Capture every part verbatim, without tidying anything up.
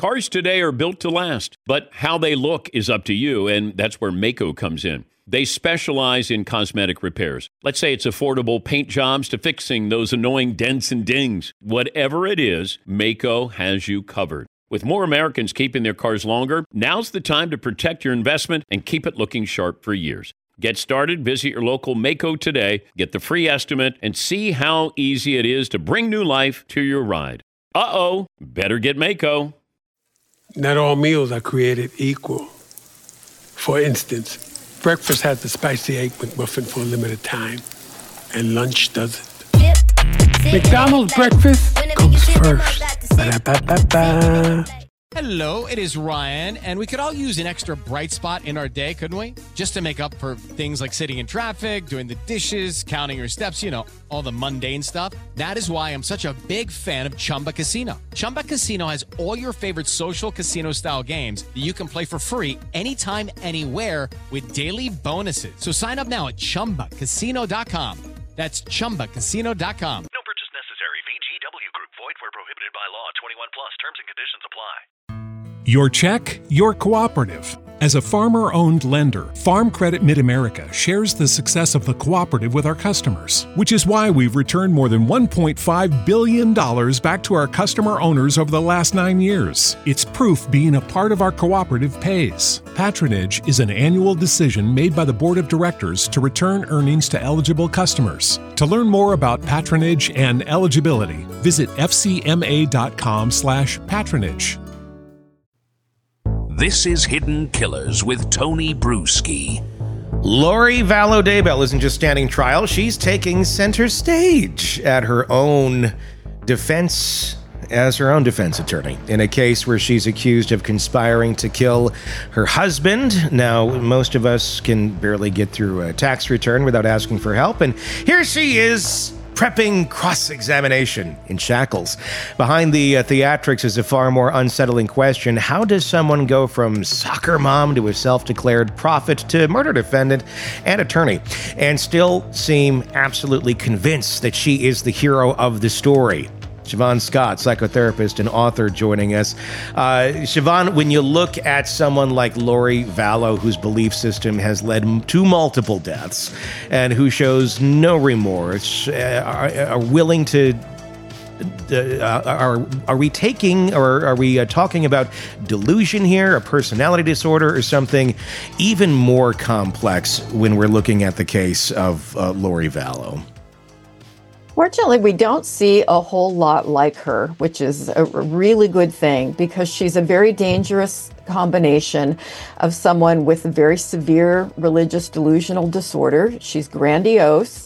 Cars today are built to last, but how they look is up to you, and that's where Maaco comes in. They specialize in cosmetic repairs. Let's say it's affordable paint jobs to fixing those annoying dents and dings. Whatever it is, Maaco has you covered. With more Americans keeping their cars longer, now's the time to protect your investment and keep it looking sharp for years. Get started, visit your local Maaco today, get the free estimate, and see how easy it is to bring new life to your ride. Uh-oh, better get Maaco. Not all meals are created equal. For instance, breakfast has the spicy egg McMuffin for a limited time, and lunch doesn't. McDonald's breakfast comes first. Ba-da-ba-ba-ba. Hello, it is Ryan, and we could all use an extra bright spot in our day, couldn't we? Just to make up for things like sitting in traffic, doing the dishes, counting your steps, you know, all the mundane stuff. That is why I'm such a big fan of Chumba Casino. Chumba Casino has all your favorite social casino-style games that you can play for free anytime, anywhere with daily bonuses. So sign up now at chumba casino dot com. That's chumba casino dot com. No purchase necessary. V G W Group. Void where prohibited by law. twenty-one plus. Terms and conditions apply. Your check, your cooperative. As a farmer-owned lender, Farm Credit Mid-America shares the success of the cooperative with our customers, which is why we've returned more than one point five billion dollars back to our customer owners over the last nine years. It's proof being a part of our cooperative pays. Patronage is an annual decision made by the Board of Directors to return earnings to eligible customers. To learn more about patronage and eligibility, visit f c m a dot com slash patronage. This is Hidden Killers with Tony Bruschi. Lori Vallow Daybell isn't just standing trial, she's taking center stage at her own defense, as her own defense attorney, in a case where she's accused of conspiring to kill her husband. Now, most of us can barely get through a tax return without asking for help, and here she is, prepping cross-examination in shackles. Behind the uh, theatrics is a far more unsettling question. How does someone go from soccer mom to a self-declared prophet to murder defendant and attorney and still seem absolutely convinced that she is the hero of the story? Siobhan Scott, psychotherapist and author, joining us. Uh, Siobhan, when you look at someone like Lori Vallow, whose belief system has led to multiple deaths and who shows no remorse, uh, are, are willing to Uh, are are we taking or are we uh, talking about delusion here, a personality disorder, or something even more complex when we're looking at the case of uh, Lori Vallow? Fortunately, we don't see a whole lot like her, which is a really good thing because she's a very dangerous combination of someone with a very severe religious delusional disorder. She's grandiose,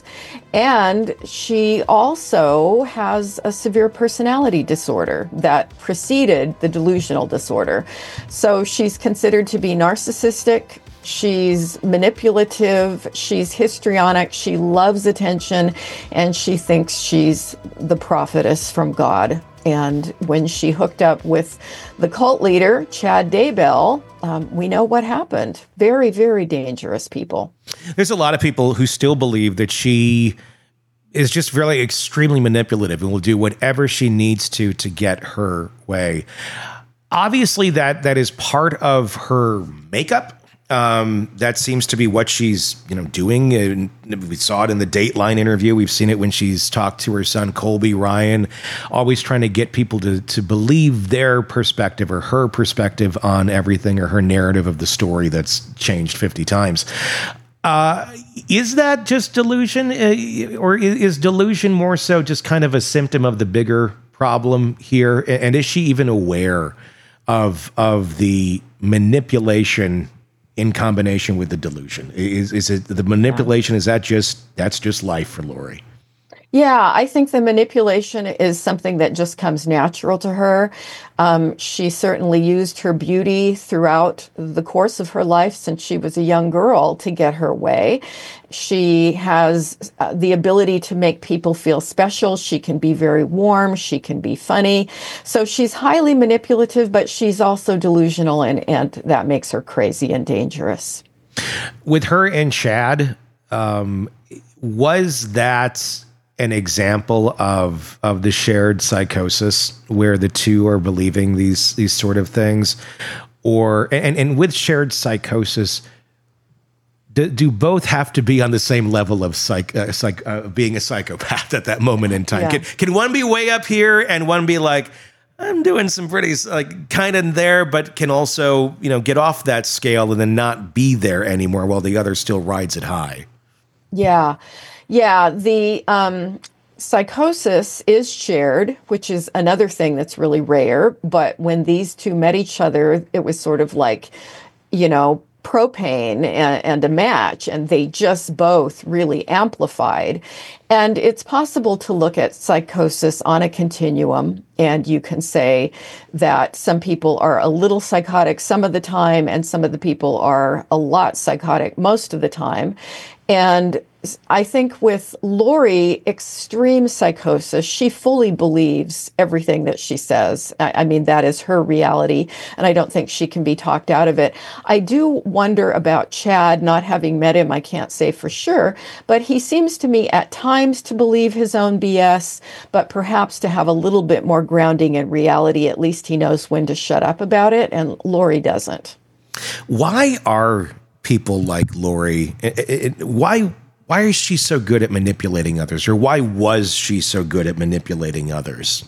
and she also has a severe personality disorder that preceded the delusional disorder. So she's considered to be narcissistic. She's manipulative, she's histrionic, she loves attention, and she thinks she's the prophetess from God. And when she hooked up with the cult leader, Chad Daybell, um, we know what happened. Very, very dangerous people. There's a lot of people who still believe that she is just really extremely manipulative and will do whatever she needs to to get her way. Obviously, that that is part of her makeup. Um, that seems to be what she's, you know, doing. And we saw it in the Dateline interview. We've seen it when she's talked to her son, Colby Ryan, always trying to get people to, to believe their perspective or her perspective on everything, or her narrative of the story that's changed fifty times. Uh, is that just delusion, uh, or is delusion more so just kind of a symptom of the bigger problem here? And is she even aware of, of the manipulation in combination with the delusion? Is is it the manipulation? Is that just, that's just life for Lori? Yeah, I think the manipulation is something that just comes natural to her. Um, she certainly used her beauty throughout the course of her life since she was a young girl to get her way. She has uh, the ability to make people feel special. She can be very warm. She can be funny. So she's highly manipulative, but she's also delusional, and, and that makes her crazy and dangerous. With her and Chad, um, was that an example of of the shared psychosis where the two are believing these these sort of things? Or and, and with shared psychosis, do, do both have to be on the same level of psych, uh, psych uh, being a psychopath at that moment in time? Yeah. Can, can one be way up here and one be like, I'm doing some pretty like kind of there, but can also, you know, get off that scale and then not be there anymore while the other still rides it high? Yeah. Yeah. The um, psychosis is shared, which is another thing that's really rare. But when these two met each other, it was sort of like, you know, propane and, and a match, and they just both really amplified. And it's possible to look at psychosis on a continuum, and you can say that some people are a little psychotic some of the time, and some of the people are a lot psychotic most of the time. And I think with Lori, extreme psychosis, she fully believes everything that she says. I, I mean, that is her reality, and I don't think she can be talked out of it. I do wonder about Chad, not having met him, I can't say for sure, but he seems to me at times to believe his own B S, but perhaps to have a little bit more grounding in reality. At least he knows when to shut up about it, and Lori doesn't. Why are people like Lori, it, it, why why is she so good at manipulating others, or why was she so good at manipulating others?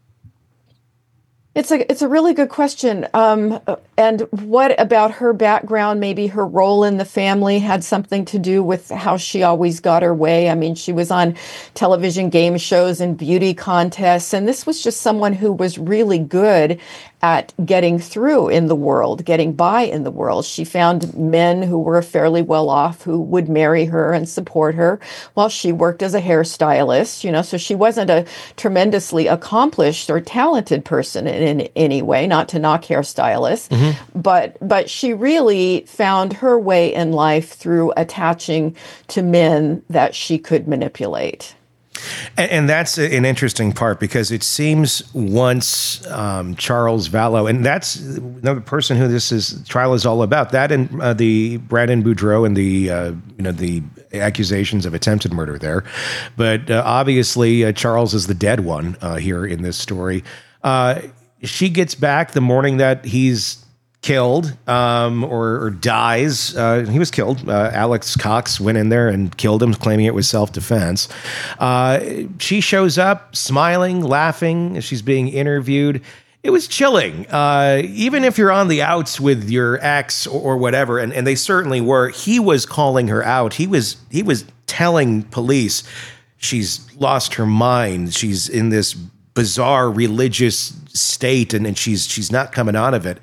It's a it's a really good question. Um, and what about her background, maybe her role in the family, had something to do with how she always got her way? I mean, she was on television game shows and beauty contests, and this was just someone who was really good at getting through in the world, getting by in the world. She found men who were fairly well off who would marry her and support her while she worked as a hairstylist, you know, so she wasn't a tremendously accomplished or talented person in, in any way, not to knock hairstylists, mm-hmm. but but she really found her way in life through attaching to men that she could manipulate. And, and that's an interesting part, because it seems once um, Charles Vallow, and that's another person who this is trial is all about, that and uh, the Brandon Boudreaux and the uh, you know the accusations of attempted murder there, but uh, obviously uh, Charles is the dead one uh, here in this story. Uh, she gets back the morning that he's killed um, or, or dies. Uh, he was killed. Uh, Alex Cox went in there and killed him, claiming it was self-defense. Uh, she shows up smiling, laughing as she's being interviewed. It was chilling. Uh, even if you're on the outs with your ex or, or whatever, and, and they certainly were, he was calling her out. He was he was telling police she's lost her mind. She's in this bizarre religious state, and, and she's she's not coming out of it.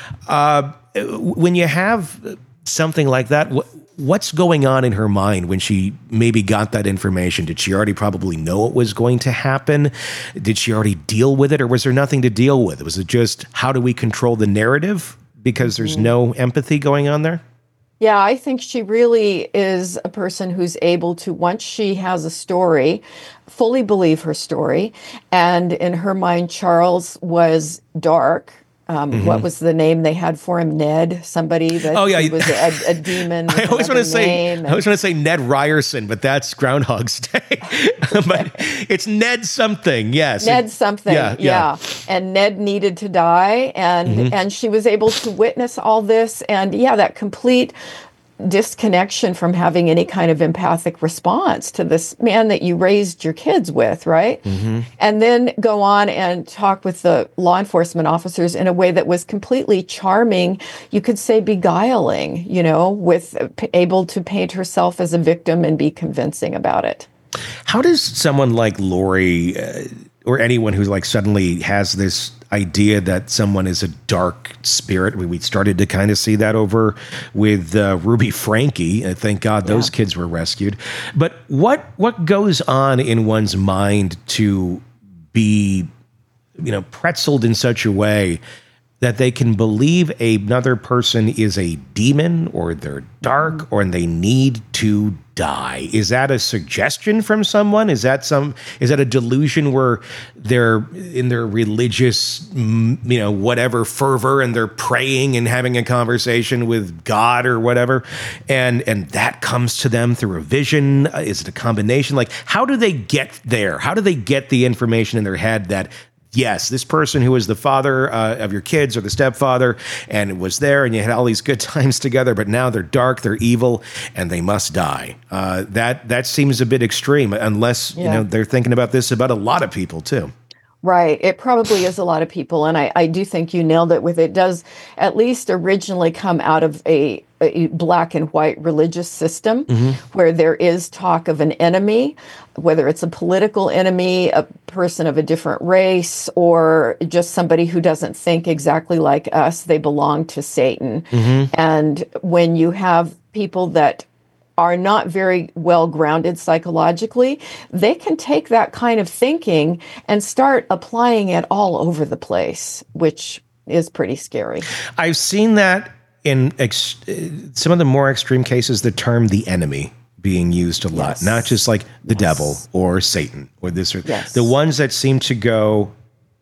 Uh, when you have something like that, wh- what's going on in her mind when she maybe got that information? Did she already probably know it was going to happen? Did she already deal with it, or was there nothing to deal with? Was it just, how do we control the narrative because there's no empathy going on there? Yeah, I think she really is a person who's able to, once she has a story, fully believe her story. And in her mind, Charles was dark. Um, mm-hmm. What was the name they had for him? Ned, somebody that oh, yeah. he was a, a demon. I always want to say, I always want to say Ned Ryerson, but that's Groundhog's Day. But it's Ned something, yes. Ned something, yeah, yeah. yeah. And Ned needed to die, and mm-hmm. and she was able to witness all this, and yeah, that complete disconnection from having any kind of empathic response to this man that you raised your kids with, right? Mm-hmm. And then go on and talk with the law enforcement officers in a way that was completely charming, you could say beguiling, you know, with p- able to paint herself as a victim and be convincing about it. How does someone like Lori uh, or anyone who like suddenly has this idea that someone is a dark spirit? We, we started to kind of see that over with uh, Ruby Franke. Uh, thank God those yeah. kids were rescued. But what what goes on in one's mind to be, you know, pretzeled in such a way that they can believe another person is a demon or they're dark or they need to die. Is that a suggestion from someone? Is that some, is that a delusion where they're in their religious, you know, whatever fervor and they're praying and having a conversation with God or whatever, and and that comes to them through a vision? Is it a combination? Like, how do they get there? How do they get the information in their head that, yes, this person who was the father uh, of your kids or the stepfather and was there and you had all these good times together, but now they're dark, they're evil, and they must die. Uh, that that seems a bit extreme, unless yeah. you know they're thinking about this about a lot of people too. Right. It probably is a lot of people. And I, I do think you nailed it with it. It does at least originally come out of a, a black and white religious system mm-hmm. where there is talk of an enemy, whether it's a political enemy, a person of a different race, or just somebody who doesn't think exactly like us. They belong to Satan. Mm-hmm. And when you have people that are not very well grounded psychologically, they can take that kind of thinking and start applying it all over the place, which is pretty scary. I've seen that in ex- some of the more extreme cases, the term the enemy being used a lot, yes. not just like the yes. devil or Satan or this or yes. the ones that seem to go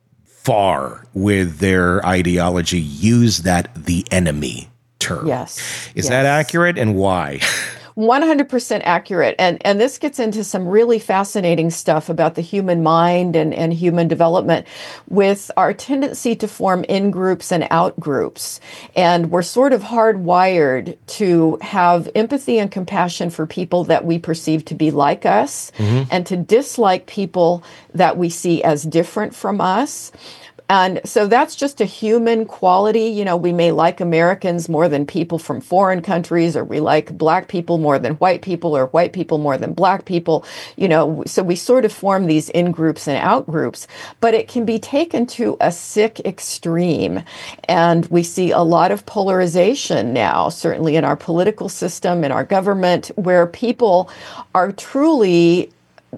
far with their ideology use that the enemy term. Yes. Is yes. that accurate, and why? one hundred percent accurate. And and this gets into some really fascinating stuff about the human mind and, and human development with our tendency to form in-groups and out-groups. And we're sort of hardwired to have empathy and compassion for people that we perceive to be like us mm-hmm. and to dislike people that we see as different from us. And so that's just a human quality. You know, we may like Americans more than people from foreign countries, or we like black people more than white people, or white people more than black people. You know, so we sort of form these in-groups and out-groups, but it can be taken to a sick extreme. And we see a lot of polarization now, certainly in our political system, in our government, where people are truly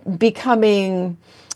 becoming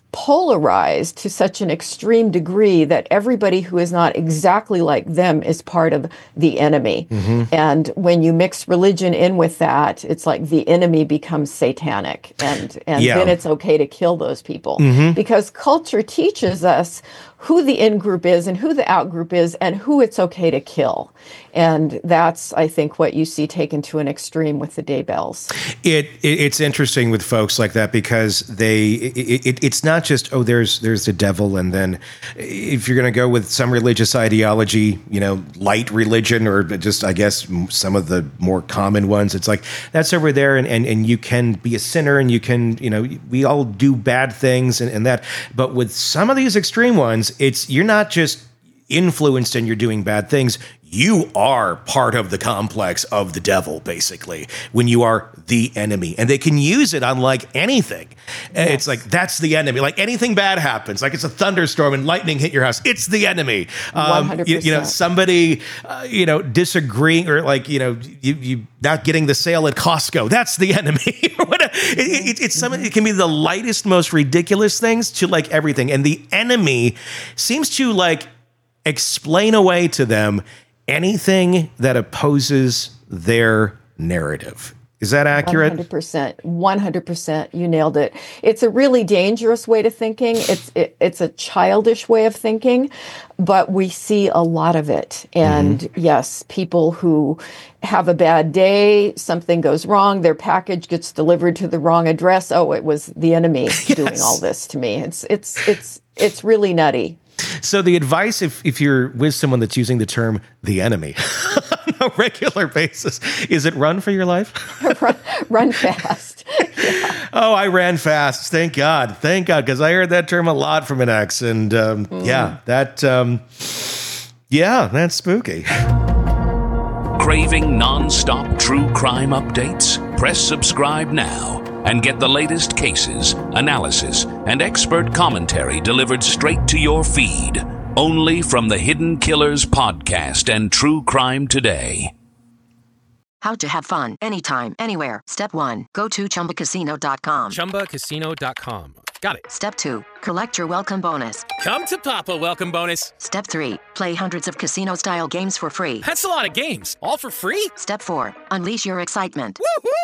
polarized to such an extreme degree that everybody who is not exactly like them is part of the enemy. Mm-hmm. And when you mix religion in with that, it's like the enemy becomes satanic. And, and yeah. then it's okay to kill those people. Mm-hmm. Because culture teaches us who the in-group is and who the out-group is and who it's okay to kill. And that's, I think, what you see taken to an extreme with the Daybells. It, it it's interesting with folks like that because they it, it, it's not just, oh, there's there's the devil, and then if you're going to go with some religious ideology, you know, light religion, or just, I guess, some of the more common ones, it's like, that's over there, and, and, and you can be a sinner, and you can, you know, we all do bad things and, and that. But with some of these extreme ones, it's you're not just influenced and you're doing bad things. You are part of the complex of the devil, basically, when you are the enemy. And they can use it on like anything. Yes. It's like, that's the enemy. Like anything bad happens, like it's a thunderstorm and lightning hit your house, it's the enemy. Um, one hundred percent. You, you know, somebody, uh, you know, disagreeing, or like, you know, you, you not getting the sale at Costco, that's the enemy. it, it, it's something, it can be the lightest, most ridiculous things to like everything. And the enemy seems to like explain away to them anything that opposes their narrative. Is that accurate? one hundred percent. one hundred percent. You nailed it. It's a really dangerous way to thinking. It's it, it's a childish way of thinking, but we see a lot of it. And mm-hmm. yes, people who have a bad day, something goes wrong, their package gets delivered to the wrong address. Oh, it was the enemy yes. doing all this to me. It's it's it's it's really nutty. So the advice, if, if you're with someone that's using the term the enemy on a regular basis, is it run for your life? run, run fast. Yeah. Oh, I ran fast. Thank God. Thank God. Because I heard that term a lot from an ex. And um, mm. yeah, that, um, yeah, that's spooky. Craving non-stop true crime updates? Press subscribe now and get the latest cases, analysis, and expert commentary delivered straight to your feed. Only from the Hidden Killers podcast and True Crime Today. How to have fun anytime, anywhere. Step one. Go to Chumba Casino dot com. Chumba Casino dot com. Got it. Step two, collect your welcome bonus. Come to Papa welcome bonus. Step three, play hundreds of casino-style games for free. That's a lot of games. All for free? Step four, unleash your excitement.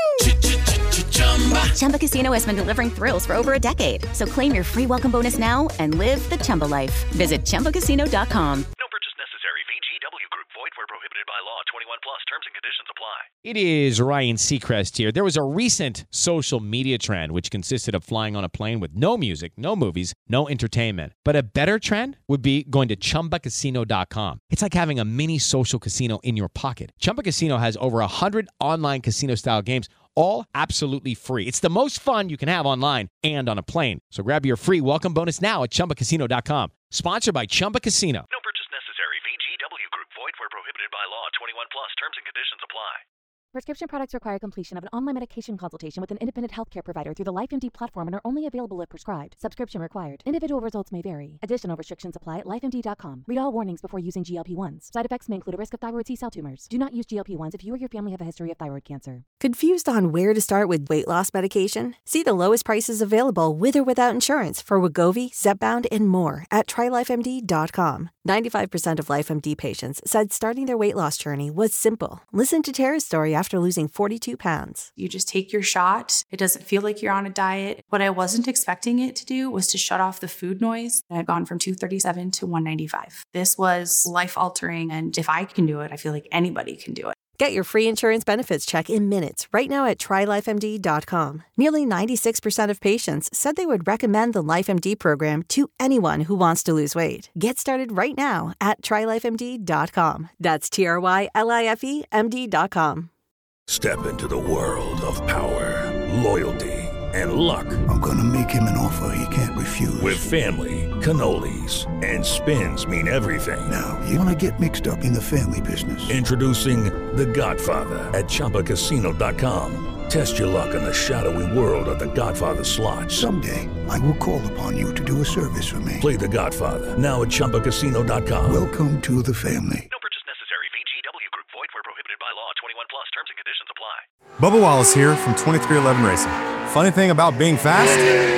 Chumba Casino has been delivering thrills for over a decade. So claim your free welcome bonus now and live the Chumba life. Visit Chumba Casino dot com. No purchase necessary. V G W Group. Void where prohibited by law. twenty-one plus. Terms and conditions apply. It is Ryan Seacrest here. There was a recent social media trend which consisted of flying on a plane with no music, no movies, no entertainment. But a better trend would be going to Chumba Casino dot com. It's like having a mini social casino in your pocket. Chumba Casino has over one hundred online casino-style games, all absolutely free. It's the most fun you can have online and on a plane. So grab your free welcome bonus now at Chumba Casino dot com. Sponsored by Chumba Casino. No purchase necessary. V G W Group. Void where prohibited by law. twenty-one plus. Terms and conditions apply. Prescription products require completion of an online medication consultation with an independent healthcare provider through the LifeMD platform and are only available if prescribed. Subscription required. Individual results may vary. Additional restrictions apply at life M D dot com. Read all warnings before using G L P ones. Side effects may include a risk of thyroid C-cell tumors. Do not use G L P ones if you or your family have a history of thyroid cancer. Confused on where to start with weight loss medication? See the lowest prices available with or without insurance for Wegovy, Zepbound, and more at try life M D dot com. ninety-five percent of LifeMD patients said starting their weight loss journey was simple. Listen to Tara's story after losing forty-two pounds. You just take your shot. It doesn't feel like you're on a diet. What I wasn't expecting it to do was to shut off the food noise. I'd gone from two thirty-seven to one ninety-five. This was life-altering, and if I can do it, I feel like anybody can do it. Get your free insurance benefits check in minutes right now at try life M D dot com. Nearly ninety-six percent of patients said they would recommend the LifeMD program to anyone who wants to lose weight. Get started right now at try life M D dot com. That's T R Y L I F E M D dot com. Step into the world of power, loyalty, and luck. I'm gonna make him an offer he can't refuse. With family, cannolis, and spins mean everything. Now, you wanna get mixed up in the family business. Introducing The Godfather at Chumba Casino dot com. Test your luck in the shadowy world of The Godfather slot. Someday, I will call upon you to do a service for me. Play The Godfather now at Chumba Casino dot com. Welcome to the family. No purchase necessary. V G W Group. Void where prohibited by law. twenty-one plus. Terms and conditions apply. Bubba Wallace here from twenty-three eleven Racing. Funny thing about being fast,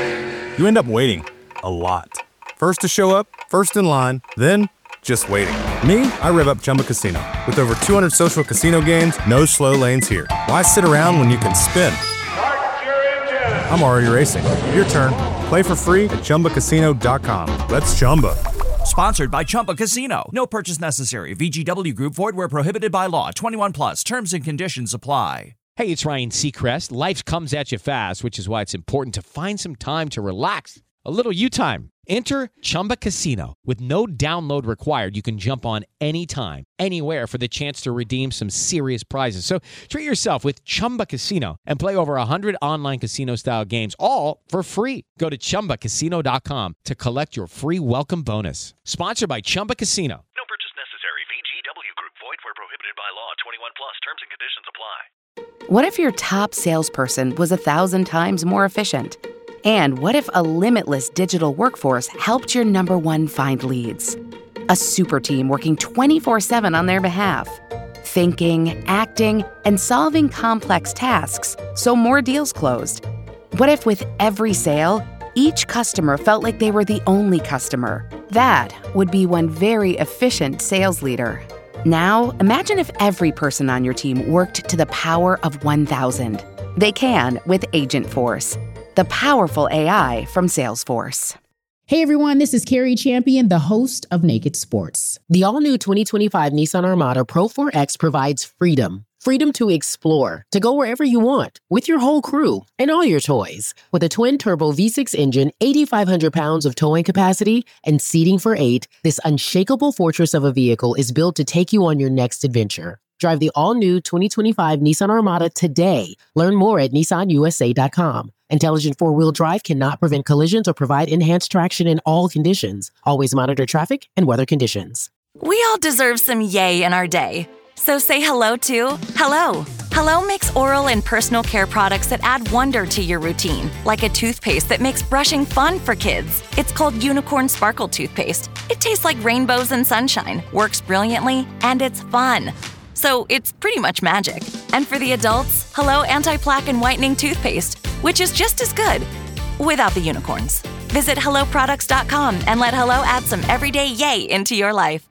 you end up waiting a lot. First to show up, first in line, then just waiting. Me, I rev up Chumba Casino. With over two hundred social casino games, no slow lanes here. Why sit around when you can spin? I'm already racing. Your turn. Play for free at Chumba Casino dot com. Let's Chumba. Sponsored by Chumba Casino. No purchase necessary. V G W Group. Void where prohibited by law. twenty-one plus. Terms and conditions apply. Hey, it's Ryan Seacrest. Life comes at you fast, which is why it's important to find some time to relax. A little you time. Enter Chumba Casino. With no download required, you can jump on anytime, anywhere for the chance to redeem some serious prizes. So treat yourself with Chumba Casino and play over one hundred online casino-style games, all for free. Go to Chumba Casino dot com to collect your free welcome bonus. Sponsored by Chumba Casino. No purchase necessary. V G W Group. Void where prohibited by law. twenty-one plus. Terms and conditions apply. What if your top salesperson was a thousand times more efficient? And what if a limitless digital workforce helped your number one find leads? A super team working twenty-four seven on their behalf. Thinking, acting, and solving complex tasks so more deals closed. What if with every sale, each customer felt like they were the only customer? That would be one very efficient sales leader. Now, imagine if every person on your team worked to the power of one thousand. They can with Agentforce, the powerful A I from Salesforce. Hey everyone, this is Carrie Champion, the host of Naked Sports. The all-new twenty twenty-five Nissan Armada Pro four X provides freedom. Freedom to explore, to go wherever you want, with your whole crew and all your toys. With a twin-turbo V six engine, eighty-five hundred pounds of towing capacity, and seating for eight, this unshakable fortress of a vehicle is built to take you on your next adventure. Drive the all-new twenty twenty-five Nissan Armada today. Learn more at Nissan U S A dot com. Intelligent four-wheel drive cannot prevent collisions or provide enhanced traction in all conditions. Always monitor traffic and weather conditions. We all deserve some yay in our day. So say hello to Hello. Hello makes oral and personal care products that add wonder to your routine, like a toothpaste that makes brushing fun for kids. It's called Unicorn Sparkle Toothpaste. It tastes like rainbows and sunshine, works brilliantly, and it's fun. So it's pretty much magic. And for the adults, Hello Anti-Plaque and Whitening Toothpaste, which is just as good, without the unicorns. Visit hello products dot com and let Hello add some everyday yay into your life.